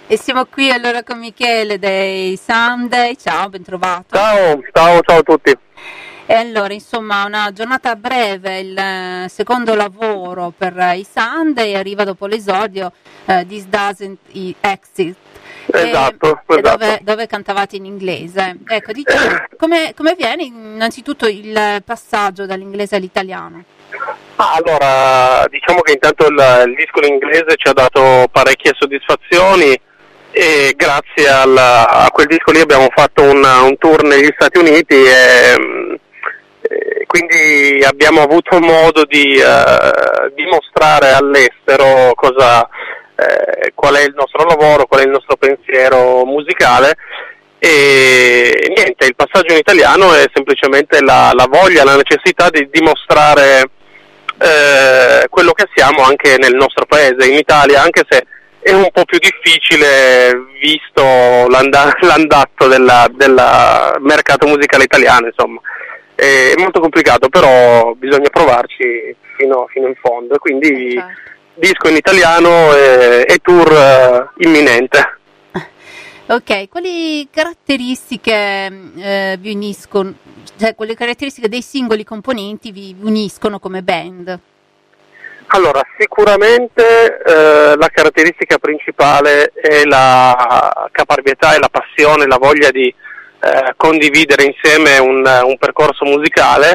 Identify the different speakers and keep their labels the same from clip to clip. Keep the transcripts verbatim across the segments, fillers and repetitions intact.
Speaker 1: E siamo qui allora con Michele dei Sunday. Ciao, ben trovato.
Speaker 2: Ciao, ciao, ciao a tutti.
Speaker 1: E allora, insomma, una giornata breve, il secondo lavoro per i Sunday arriva dopo l'esordio uh, This Doesn't Exist.
Speaker 2: Esatto,
Speaker 1: e,
Speaker 2: esatto.
Speaker 1: E dove, dove cantavate in inglese. Ecco, diciamo, come, come viene innanzitutto il passaggio dall'inglese all'italiano?
Speaker 2: Ah, allora, diciamo che intanto il, il disco in inglese ci ha dato parecchie soddisfazioni e grazie al, a quel disco lì abbiamo fatto un, un tour negli Stati Uniti e, e quindi abbiamo avuto modo di uh, dimostrare all'estero cosa, eh, qual è il nostro lavoro, qual è il nostro pensiero musicale. E niente, il passaggio in italiano è semplicemente la, la voglia, la necessità di dimostrare eh, quello che siamo anche nel nostro paese, in Italia, anche se è un po' più difficile visto l'anda- l'andazzo della, della mercato musicale italiano, insomma. È molto complicato, però bisogna provarci fino, fino in fondo, quindi
Speaker 1: Certo.
Speaker 2: Disco in italiano e, e tour uh, imminente.
Speaker 1: Ok, quali caratteristiche eh, vi uniscono, cioè quelle caratteristiche dei singoli componenti vi uniscono come band?
Speaker 2: Allora, sicuramente eh, la caratteristica principale è la caparbietà e la passione, la voglia di eh, condividere insieme un, un percorso musicale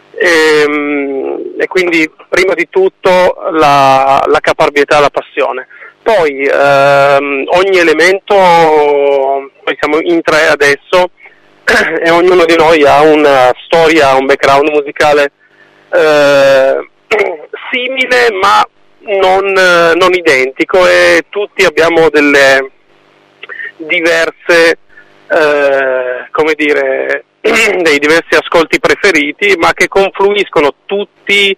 Speaker 2: e, e quindi prima di tutto la, la caparbietà e la passione. Poi ehm, ogni elemento, noi siamo in tre adesso e ognuno di noi ha una storia, un background musicale eh, simile ma non, non identico e tutti abbiamo delle diverse, eh, come dire, dei diversi ascolti preferiti ma che confluiscono tutti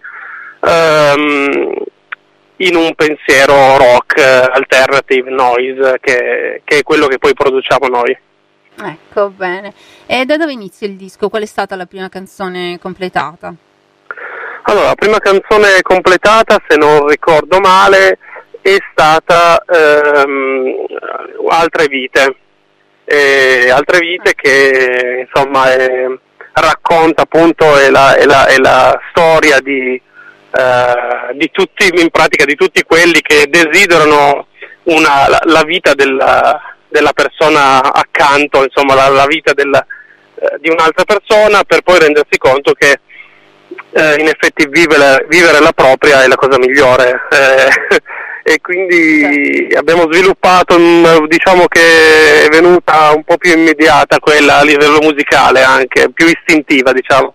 Speaker 2: ehm, in un pensiero rock, alternative, noise, che, che è quello che poi produciamo noi.
Speaker 1: Ecco, bene. E da dove inizia il disco? Qual è stata la prima canzone completata?
Speaker 2: Allora, la prima canzone completata, se non ricordo male, è stata ehm, Altre Vite. E Altre Vite che, insomma, è, racconta appunto è la, è la, è la storia di Uh, di tutti, in pratica di tutti quelli che desiderano una, la, la vita della, della persona accanto, insomma la, la vita della, uh, di un'altra persona, per poi rendersi conto che uh, in effetti vivere, vivere la propria è la cosa migliore eh, e quindi sì. Abbiamo sviluppato un, diciamo che è venuta un po' più immediata quella a livello musicale, anche più istintiva, diciamo.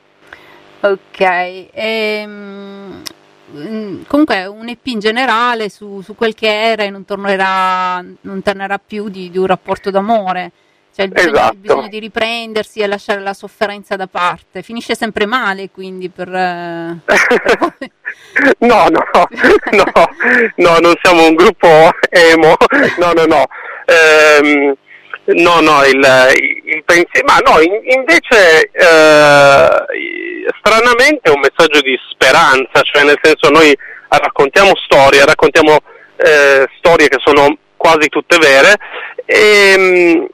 Speaker 1: Ok, ehm, comunque un E P in generale su, su quel che era e non tornerà, non tornerà più di, di un rapporto d'amore, cioè il bisogno,
Speaker 2: Esatto.
Speaker 1: il bisogno di riprendersi e lasciare la sofferenza da parte, finisce sempre male quindi per, per voi.
Speaker 2: no, no, no, no, non siamo un gruppo emo, no, no, no. Ehm, No, no, il, il pensiero, ma no, in, invece eh, stranamente è un messaggio di speranza, cioè nel senso noi raccontiamo storie, raccontiamo eh, storie che sono quasi tutte vere e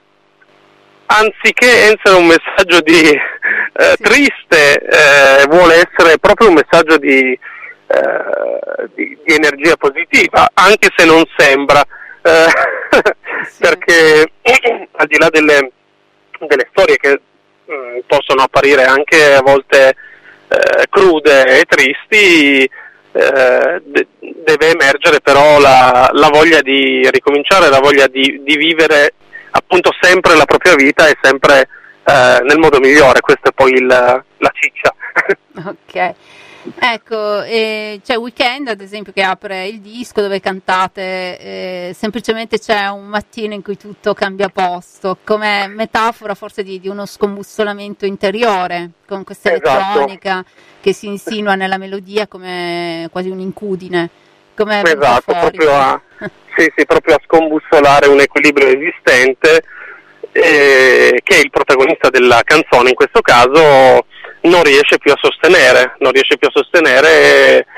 Speaker 2: anziché essere un messaggio di eh,
Speaker 1: sì.
Speaker 2: triste, eh, vuole essere proprio un messaggio di, eh, di, di energia positiva, anche se non sembra. Eh, sì. Perché al di là delle, delle storie che mh, possono apparire anche a volte eh, crude e tristi, eh, de- deve emergere però la, la voglia di ricominciare, la voglia di, di vivere appunto sempre la propria vita e sempre eh, nel modo migliore. Questa è poi il, la ciccia.
Speaker 1: Ok. Ecco, eh, c'è Weekend ad esempio che apre il disco dove cantate eh, semplicemente c'è un mattino in cui tutto cambia posto, come metafora forse di, di uno scombussolamento interiore, con questa elettronica
Speaker 2: Esatto.
Speaker 1: che si insinua nella melodia come quasi un'incudine. Come
Speaker 2: esatto, proprio a, sì, sì, proprio a scombussolare un equilibrio esistente eh, che il protagonista della canzone in questo caso non riesce più a sostenere, non riesce più a sostenere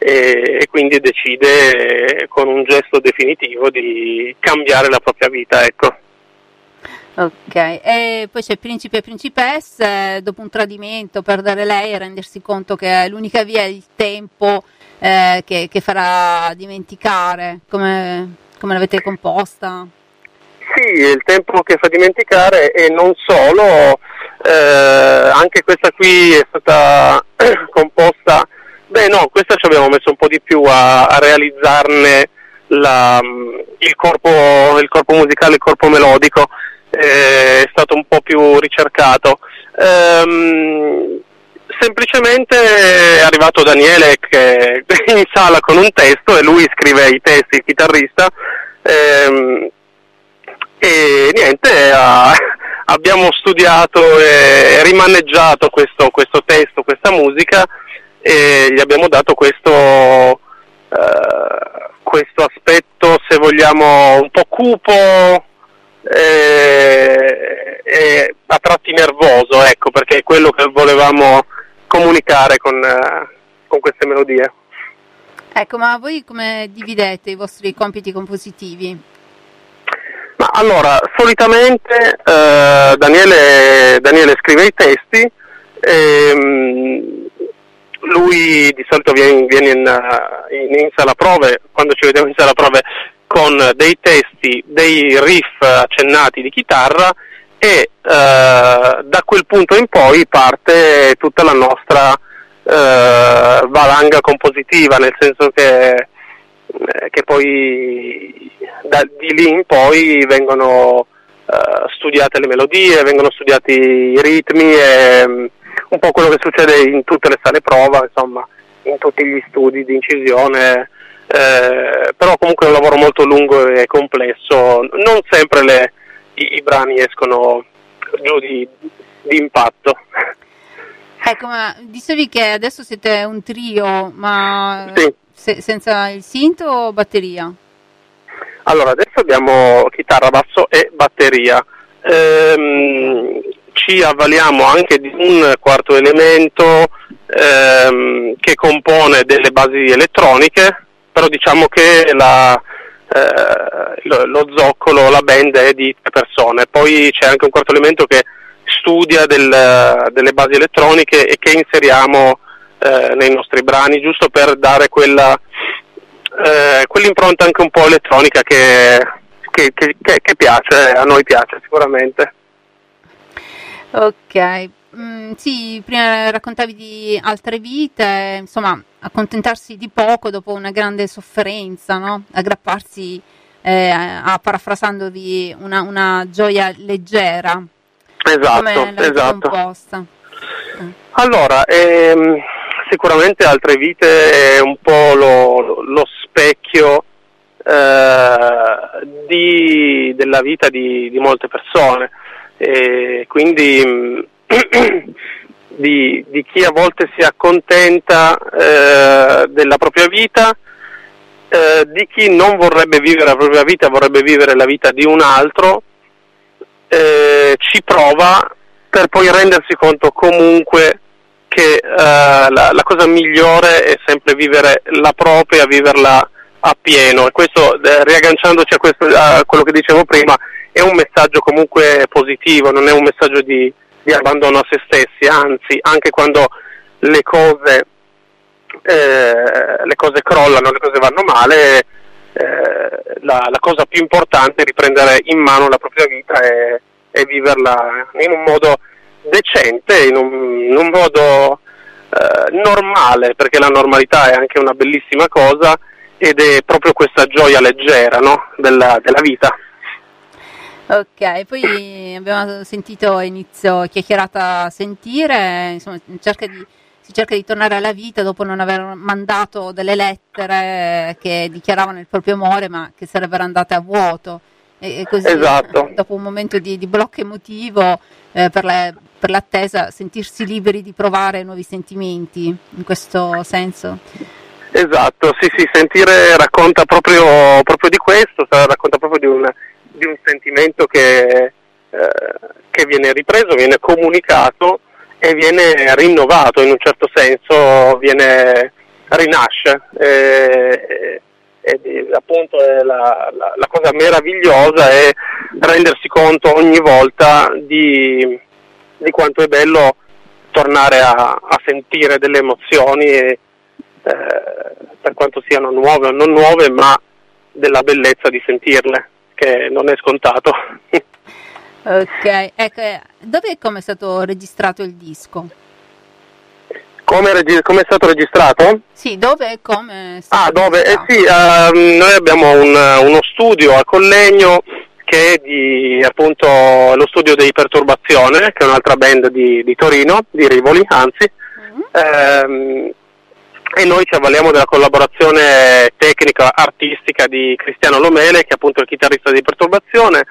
Speaker 2: e, e quindi decide con un gesto definitivo di cambiare la propria vita, ecco.
Speaker 1: Ok, e poi c'è principe e principesse, dopo un tradimento perdere lei e rendersi conto che l'unica via è il tempo eh, che, che farà dimenticare. Come, come l'avete composta?
Speaker 2: Sì, il tempo che fa dimenticare, e non solo, eh, anche questa qui è stata composta, beh no, questa ci abbiamo messo un po' di più a, a realizzarne la, il, corpo, il corpo musicale, il corpo melodico, eh, è stato un po' più ricercato. Ehm, semplicemente è arrivato Daniele che è in sala con un testo e lui scrive i testi, il chitarrista, ehm, e niente, a, abbiamo studiato e rimaneggiato questo, questo testo, questa musica, e gli abbiamo dato questo, eh, questo aspetto, se vogliamo, un po' cupo e, e a tratti nervoso, ecco, perché è quello che volevamo comunicare con, eh, con queste melodie.
Speaker 1: Ecco, ma voi come dividete i vostri compiti compositivi?
Speaker 2: Ma allora, solitamente eh, Daniele, Daniele scrive i testi, e, lui di solito viene, viene in, in, in sala prove, quando ci vediamo in sala prove, con dei testi, dei riff accennati di chitarra, e eh, da quel punto in poi parte tutta la nostra eh, valanga compositiva, nel senso che che poi da, di lì in poi vengono uh, studiate le melodie, vengono studiati i ritmi, e um, un po' quello che succede in tutte le sale prova, insomma, in tutti gli studi di incisione, eh, però comunque è un lavoro molto lungo e complesso, non sempre le, i, i brani escono giù di, di impatto.
Speaker 1: Ecco, ma dicevi che adesso siete un trio, ma
Speaker 2: sì.
Speaker 1: se, senza il synth o batteria?
Speaker 2: Allora, adesso abbiamo chitarra, basso e batteria. Ehm, ci avvaliamo anche di un quarto elemento ehm, che compone delle basi elettroniche, però diciamo che la, eh, lo, lo zoccolo, la band è di tre persone. Poi c'è anche un quarto elemento che studia del, delle basi elettroniche e che inseriamo eh, nei nostri brani, giusto per dare quella eh, quell'impronta anche un po' elettronica che, che, che, che piace, a noi piace sicuramente.
Speaker 1: Ok, mm, sì, prima raccontavi di altre vite, insomma, accontentarsi di poco dopo una grande sofferenza, no? Aggrapparsi, eh, a parafrasandovi, una, una gioia leggera.
Speaker 2: Esatto, esatto.
Speaker 1: Composta?
Speaker 2: Allora, ehm, sicuramente altre vite è un po' lo, lo specchio eh, di, della vita di, di molte persone, e quindi mh, di, di chi a volte si accontenta eh, della propria vita, eh, di chi non vorrebbe vivere la propria vita, vorrebbe vivere la vita di un altro. Eh, ci prova per poi rendersi conto comunque che eh, la, la cosa migliore è sempre vivere la propria, viverla appieno, e questo, eh, riagganciandoci a, questo, a quello che dicevo prima, è un messaggio comunque positivo, non è un messaggio di, di abbandono a se stessi, anzi, anche quando le cose eh, le cose crollano, le cose vanno male, Eh, la, la cosa più importante è riprendere in mano la propria vita e, e viverla in un modo decente, in un, in un modo eh, normale, perché la normalità è anche una bellissima cosa, ed è proprio questa gioia leggera, no? della, della vita.
Speaker 1: Ok, poi abbiamo sentito inizio chiacchierata a sentire, insomma, cerca di si cerca di tornare alla vita dopo non aver mandato delle lettere che dichiaravano il proprio amore ma che sarebbero andate a vuoto, e, e così
Speaker 2: esatto.
Speaker 1: Dopo un momento di, di blocco emotivo, eh, per, le, per l'attesa, sentirsi liberi di provare nuovi sentimenti, in questo senso.
Speaker 2: Esatto, sì sì, sentire racconta proprio, proprio di questo, racconta proprio di un, di un sentimento che, eh, che viene ripreso, viene comunicato e viene rinnovato in un certo senso, viene rinasce. E, e, e appunto è la, la, la cosa meravigliosa è rendersi conto ogni volta di, di quanto è bello tornare a, a sentire delle emozioni, e, eh, per quanto siano nuove o non nuove, ma della bellezza di sentirle, che non è scontato.
Speaker 1: Ok, ecco, dove e come è stato registrato il disco?
Speaker 2: Come, regi- come è stato registrato?
Speaker 1: Sì, dove e come è stato
Speaker 2: Ah, dove? Eh
Speaker 1: registrato?
Speaker 2: sì, uh, noi abbiamo un, uno studio a Collegno che è di, appunto, lo studio dei Perturbazione, che è un'altra band di, di Torino, di Rivoli, anzi, mm-hmm. ehm, e noi ci avvaliamo della collaborazione tecnica artistica di Cristiano Lomele, che è appunto il chitarrista di Perturbazione,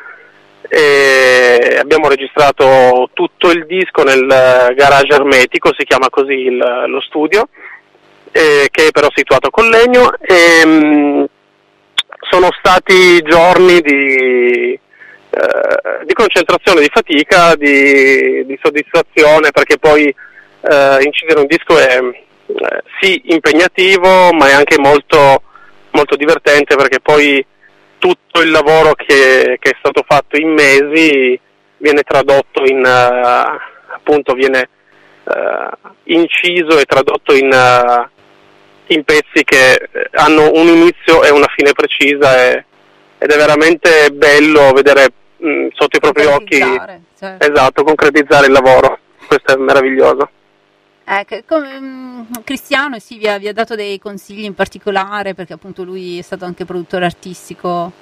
Speaker 2: e abbiamo registrato tutto il disco nel garage ermetico, si chiama così il, lo studio, eh, che è però situato a Collegno, e mh, sono stati giorni di, eh, di concentrazione, di fatica, di, di soddisfazione, perché poi eh, incidere un disco è eh, sì impegnativo, ma è anche molto, molto divertente, perché poi tutto il lavoro che, che è stato fatto in mesi viene tradotto in, uh, appunto viene uh, inciso e tradotto in, uh, in pezzi che hanno un inizio e una fine precisa, e, ed è veramente bello vedere mh, sotto i propri occhi, certo. Esatto, concretizzare il lavoro. Questo è meraviglioso.
Speaker 1: Eh, come, um, Cristiano sì, vi, ha, vi ha dato dei consigli in particolare, perché appunto lui è stato anche produttore artistico.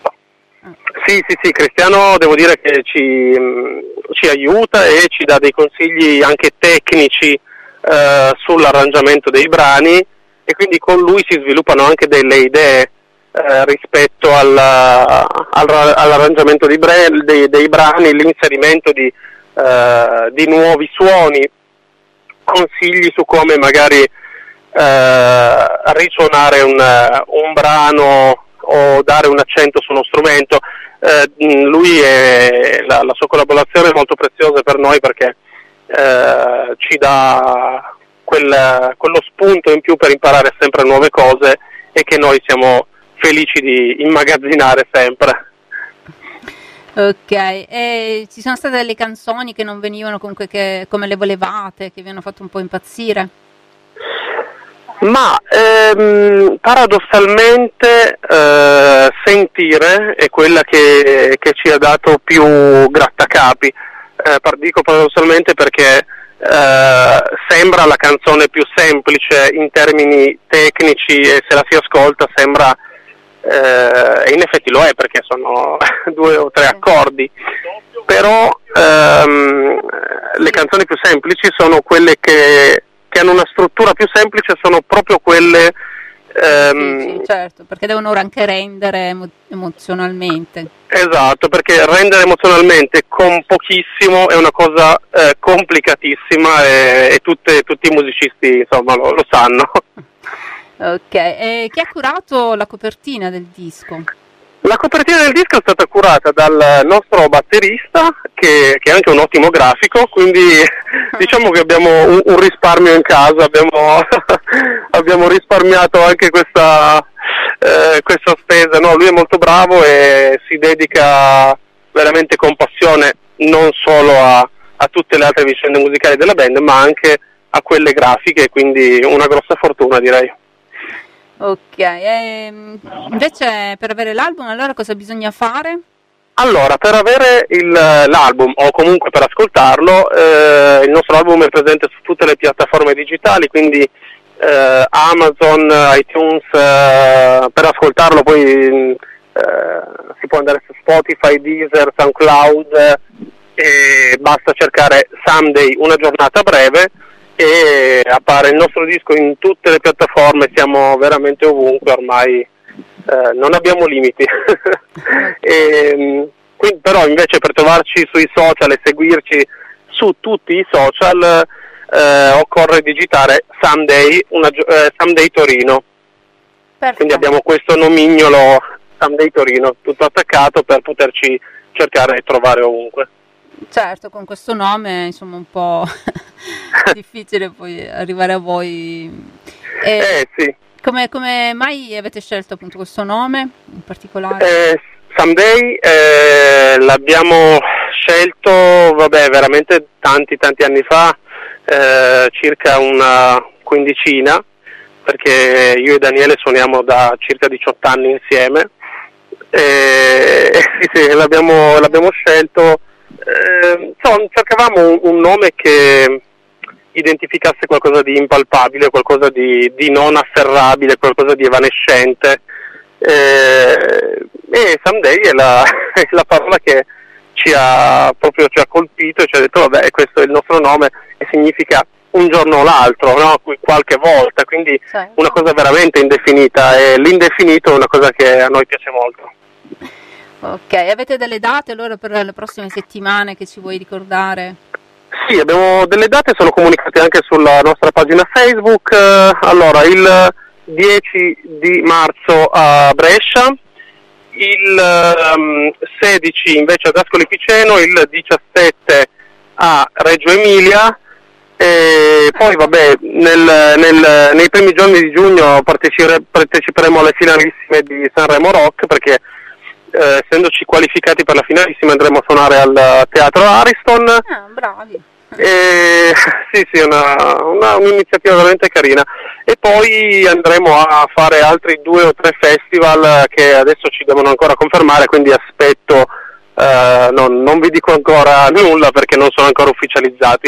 Speaker 2: Sì, sì, sì, Cristiano devo dire che ci, ci aiuta e ci dà dei consigli anche tecnici eh, sull'arrangiamento dei brani, e quindi con lui si sviluppano anche delle idee eh, rispetto al, al, all'arrangiamento dei, bre, dei, dei brani, l'inserimento di, eh, di nuovi suoni, consigli su come magari eh, risuonare un, un brano o dare un accento su uno strumento. Eh, lui è, la, la sua collaborazione è molto preziosa per noi, perché eh, ci dà quel, quello spunto in più per imparare sempre nuove cose, e che noi siamo felici di immagazzinare sempre.
Speaker 1: Ok, e ci sono state delle canzoni che non venivano comunque che, come le volevate, che vi hanno fatto un po' impazzire?
Speaker 2: Ma ehm, paradossalmente eh, Sentire è quella che, che ci ha dato più grattacapi, eh, dico paradossalmente perché eh, sembra la canzone più semplice in termini tecnici, e se la si ascolta sembra, eh, e in effetti lo è, perché sono due o tre accordi, però ehm, le canzoni più semplici sono quelle che che hanno una struttura più semplice, sono proprio quelle ehm,
Speaker 1: sì, sì, certo, perché devono anche rendere emo- emozionalmente.
Speaker 2: Esatto, perché rendere emozionalmente con pochissimo è una cosa eh, complicatissima, e, e tutte, tutti i musicisti insomma lo, lo sanno.
Speaker 1: Ok, e chi ha curato la copertina del disco?
Speaker 2: La copertina del disco è stata curata dal nostro batterista, che, che è anche un ottimo grafico, quindi diciamo che abbiamo un, un risparmio in casa, abbiamo, abbiamo risparmiato anche questa, eh, questa spesa. No, lui è molto bravo e si dedica veramente con passione non solo a, a tutte le altre vicende musicali della band, ma anche a quelle grafiche, quindi una grossa fortuna, direi.
Speaker 1: Ok, e invece per avere l'album allora cosa bisogna fare?
Speaker 2: Allora, per avere il, l'album, o comunque per ascoltarlo, eh, il nostro album è presente su tutte le piattaforme digitali, quindi eh, Amazon, iTunes, eh, per ascoltarlo poi eh, si può andare su Spotify, Deezer, SoundCloud, e basta cercare Someday, una giornata breve, e appare il nostro disco in tutte le piattaforme, siamo veramente ovunque ormai, eh, non abbiamo limiti. e, quindi, però invece per trovarci sui social e seguirci su tutti i social eh, occorre digitare Someday, una, eh, Someday Torino. Perfetto. Quindi abbiamo questo nomignolo Someday Torino tutto attaccato per poterci cercare e trovare ovunque.
Speaker 1: Certo, con questo nome insomma un po' difficile poi arrivare a voi. E
Speaker 2: Eh sì,
Speaker 1: come, come mai avete scelto appunto questo nome in particolare?
Speaker 2: eh, Someday eh, l'abbiamo scelto, vabbè, veramente tanti tanti anni fa, eh, circa una quindicina, perché io e Daniele suoniamo da circa diciotto anni insieme. E, sì, sì, l'abbiamo, l'abbiamo scelto, eh, insomma, cercavamo un, un nome che identificasse qualcosa di impalpabile, qualcosa di, di non afferrabile, qualcosa di evanescente, eh, e Someday è la, è la parola che ci ha proprio ci ha colpito e ci ha detto vabbè, questo è il nostro nome e significa un giorno o l'altro, no? Qualche volta, quindi
Speaker 1: Cioè,
Speaker 2: una cosa veramente indefinita, e l'indefinito è una cosa che a noi piace molto.
Speaker 1: ok, avete delle date allora per le prossime settimane che ci vuoi ricordare?
Speaker 2: Sì, abbiamo delle date, sono comunicate anche sulla nostra pagina Facebook. Eh, Allora, il dieci di marzo a Brescia, il ehm, sedici invece ad Ascoli Piceno, il diciassette a Reggio Emilia, e poi vabbè nel, nel, nei primi giorni di giugno partecipere, parteciperemo alle finalissime di Sanremo Rock, perché eh, essendoci qualificati per la finalissima andremo a suonare al Teatro Ariston.
Speaker 1: Ah, bravi.
Speaker 2: E, sì, sì, una, una, un'iniziativa veramente carina. E poi andremo a fare altri due o tre festival che adesso ci devono ancora confermare, quindi aspetto, eh, non, non vi dico ancora nulla perché non sono ancora ufficializzati.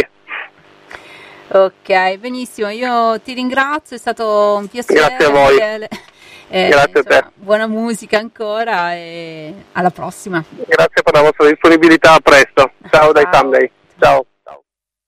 Speaker 1: Ok, benissimo, io ti ringrazio, è stato un piacere.
Speaker 2: Grazie a voi.
Speaker 1: Michele. Eh,
Speaker 2: Grazie a te.
Speaker 1: insomma, buona musica ancora e alla prossima.
Speaker 2: Grazie per la vostra disponibilità, a presto. Ciao, dai
Speaker 1: Ciao.
Speaker 2: Someday. Ciao. Ciao.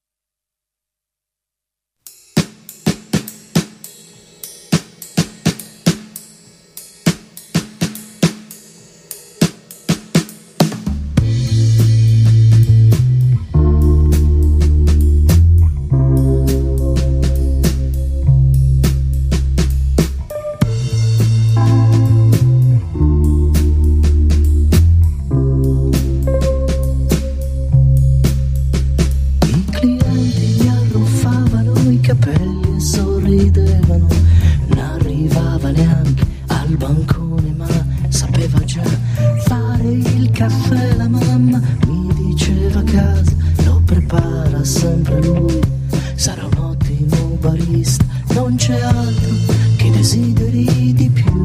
Speaker 3: I clienti gli arruffavano i capelli e sorridevano. Non arrivava neanche al bancone, ma sapeva già fare il caffè. La mamma mi diceva a casa lo prepara sempre lui. Sarà un ottimo barista, non c'è altro che desideri di più.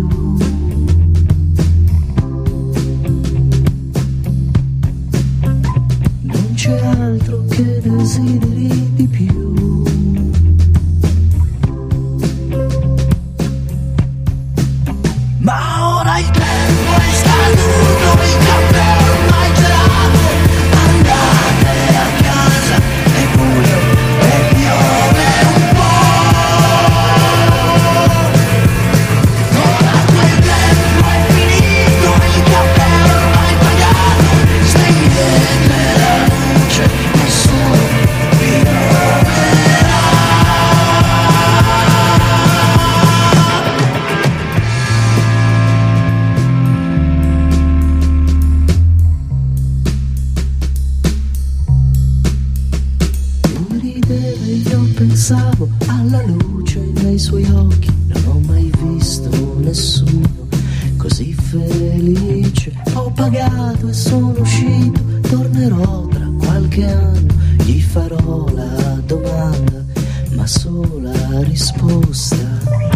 Speaker 3: Non c'è altro che desideri di più. Ma ora il tempo è scaduto, il caffè ormai gelato. Andate a casa, è buio e piove un po'. Ora quel tempo è finito, il caffè ormai pagato. Spegnete la luce, nessuno vi troverà. Lui rideva e io pensavo alla luce nei suoi occhi. Non ho mai visto nessuno così felice. Ho pagato e sono uscito, tornerò tra qualche anno. Gli farò la domanda, ma sola risposta.